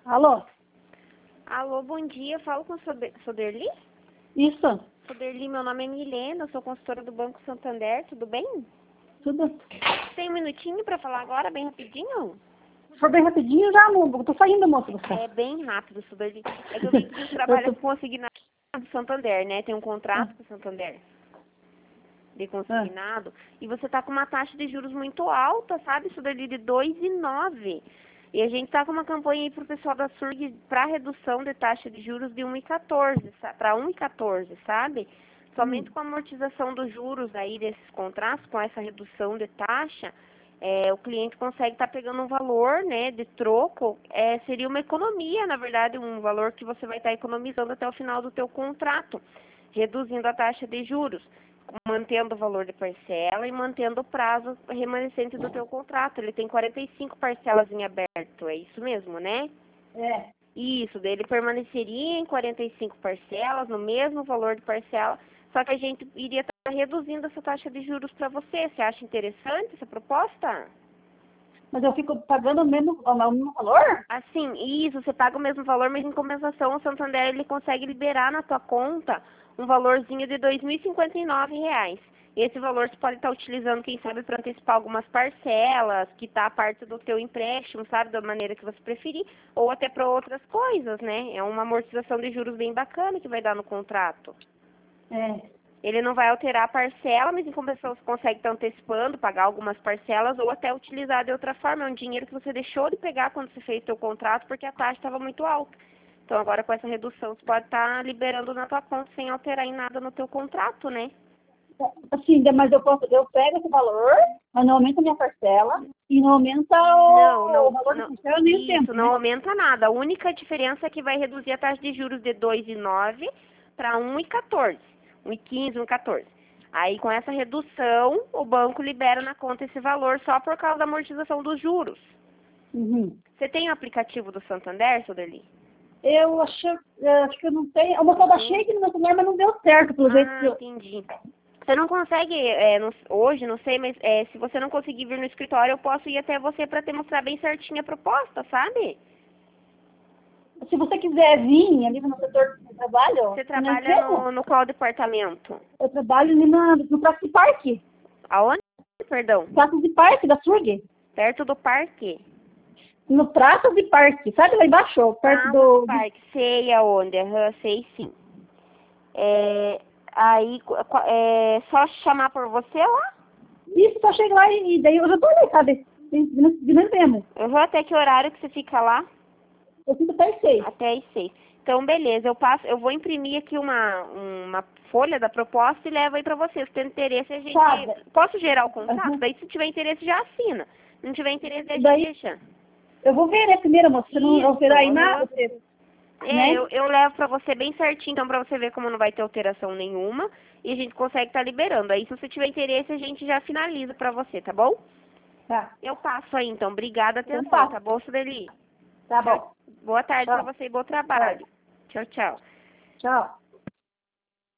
Alô? Alô, bom dia. Eu falo com a Soderli? Isso, Soderli, meu nome é Milena, eu sou consultora do Banco Santander, tudo bem? tudo. Tem um minutinho para falar agora, bem rapidinho? Se for bem rapidinho, já não. Tô saindo, moça, do É céu. bem rápido, Soderli. É que eu vi que você trabalha com consignado do Santander, né? Tem um contrato com o Santander de consignado. E você tá com uma taxa de juros muito alta, sabe, Soderli, de 2,9. E a gente tá com uma campanha aí pro pessoal da SURG para redução de taxa de juros de 1,14 para 1,14, sabe? Somente com a amortização dos juros aí desses contratos, com essa redução de taxa, o cliente consegue estar pegando um valor, né, de troco, seria uma economia, na verdade, um valor que você vai estar economizando até o final do teu contrato, reduzindo a taxa de juros, mantendo o valor de parcela e mantendo o prazo remanescente do teu contrato. Ele tem 45 parcelas em aberto, é isso mesmo, né? É. Isso, daí ele permaneceria em 45 parcelas, no mesmo valor de parcela, só que a gente iria estar reduzindo essa taxa de juros para você. Você acha interessante essa proposta? Mas eu fico pagando o mesmo valor? Assim, isso, você paga o mesmo valor, mas em compensação o Santander ele consegue liberar na tua conta um valorzinho de R$ 2.059. Esse valor você pode estar utilizando, quem sabe, para antecipar algumas parcelas, quitar a parte do teu empréstimo, sabe, da maneira que você preferir, ou até para outras coisas, né? É uma amortização de juros bem bacana que vai dar no contrato. É. Ele não vai alterar a parcela, mas em compensação você consegue estar antecipando, pagar algumas parcelas ou até utilizar de outra forma. É um dinheiro que você deixou de pegar quando você fez seu contrato porque a taxa estava muito alta. Então agora com essa redução você pode estar liberando na tua conta sem alterar em nada no teu contrato, né? Assim, mas eu pego esse valor, mas não aumenta a minha parcela e não aumenta o valor da parcela nem o tempo, isso, não né? aumenta nada. A única diferença é que vai reduzir a taxa de juros de 2,9 para 1,14. 1,15, 1,14. Aí, com essa redução, o banco libera na conta esse valor só por causa da amortização dos juros. Uhum. Você tem o aplicativo do Santander, Soderli? Eu acho que eu não tenho. Eu baixei aqui no meu celular, mas não deu certo, pelo jeito que eu... Entendi. Você não consegue, hoje, não sei, mas se você não conseguir vir no escritório, eu posso ir até você para te mostrar bem certinho a proposta, sabe? Se você quiser vir ali no setor de trabalho, Você não trabalha entendo. no qual departamento? Eu trabalho ali no Praça de Parque. Aonde? Perdão. Praça de Parque da SURG. Perto do parque? No Praça de Parque, sabe lá embaixo? Perto Do parque. Sei aonde, sei sim. Aí, é só chamar por você lá? Isso, só chego lá e daí eu já tô ali, sabe? De mesmo. Eu vou até que horário que você fica lá? Eu fico até às 6. Até às 6. Então, beleza, eu vou imprimir aqui uma folha da proposta e levo aí pra você. Se tem interesse, a gente... Sabe? Posso gerar o contato? Uhum. Daí, se tiver interesse, já assina. Se não tiver interesse, daí Daí- deixa. Eu vou ver, né, primeiro, moça. Você não alterar aí nada, você... né? Eu levo pra você bem certinho, então pra você ver como não vai ter alteração nenhuma. E a gente consegue estar liberando. Aí, se você tiver interesse, a gente já finaliza pra você, tá bom? Tá. Eu passo aí, então. Obrigada, Então atenção, tá. tá bom, Sueli? Tá bom. Boa tarde pra Tchau. você e bom trabalho. Tchau, tchau. Tchau.